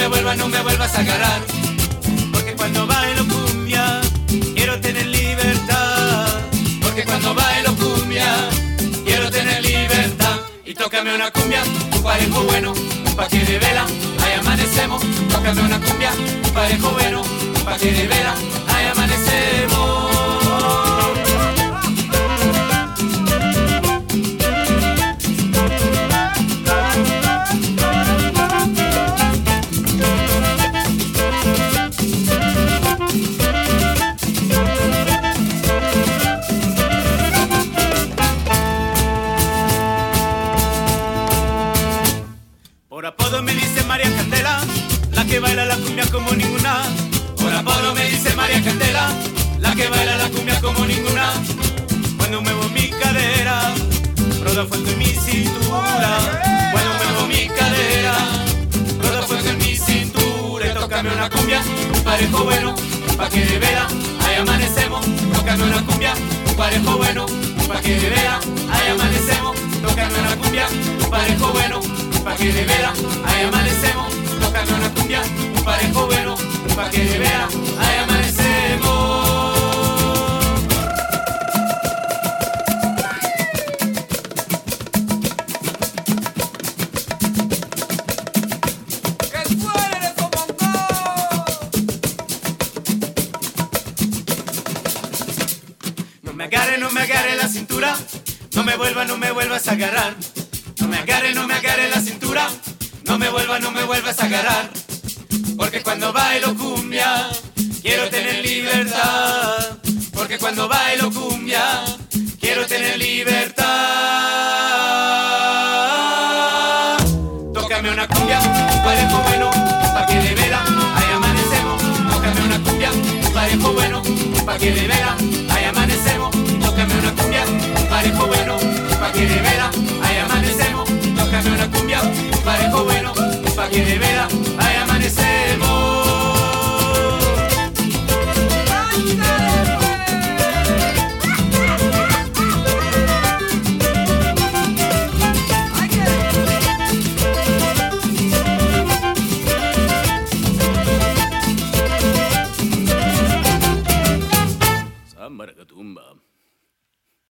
no me vuelvas a agarrar. Porque cuando bailo cumbia, quiero tener libertad. Porque cuando bailo cumbia, quiero tener libertad. Y tócame una cumbia, un parejo bueno, pa' que de vela, ahí amanecemos. Tócame una cumbia, un parejo bueno, pa' que de vela, ahí amanecemos. Por apodo me dice María Candela, la que baila la cumbia como ninguna. Por apodo me dice María Candela, la que baila la cumbia como ninguna. Cuando muevo mi cadera, roda fuego en mi cintura. Cuando muevo mi cadera, roda fuego en mi cintura. Y tócame una cumbia, un parejo bueno, pa' que de vela, ahí amanecemos. Tócame una cumbia, un parejo bueno, pa' que de vela, ahí amanecemos. Tócame una cumbia, un parejo bueno, pa' que de vela, ahí amanecemos. Tócame una cumbia, un parejo bueno, pa' que de vela, ahí amanecemos. ¡Que suene de Comangó! No me agarre la cintura, no me vuelvas a agarrar. No me agarre la cintura, no me vuelvas a agarrar. Porque cuando bailo cumbia, quiero tener libertad. Porque cuando bailo cumbia, quiero tener libertad. Tócame una cumbia, un parejo bueno, pa' que de vela, ahí amanecemos. Tócame una cumbia, un parejo bueno, pa' que de vela, ahí amanecemos. Tócame una cumbia, un parejo bueno, pa' que de vela, ahí amanecemos. Tócame una cumbia, un parejo bueno, pa' que de vela,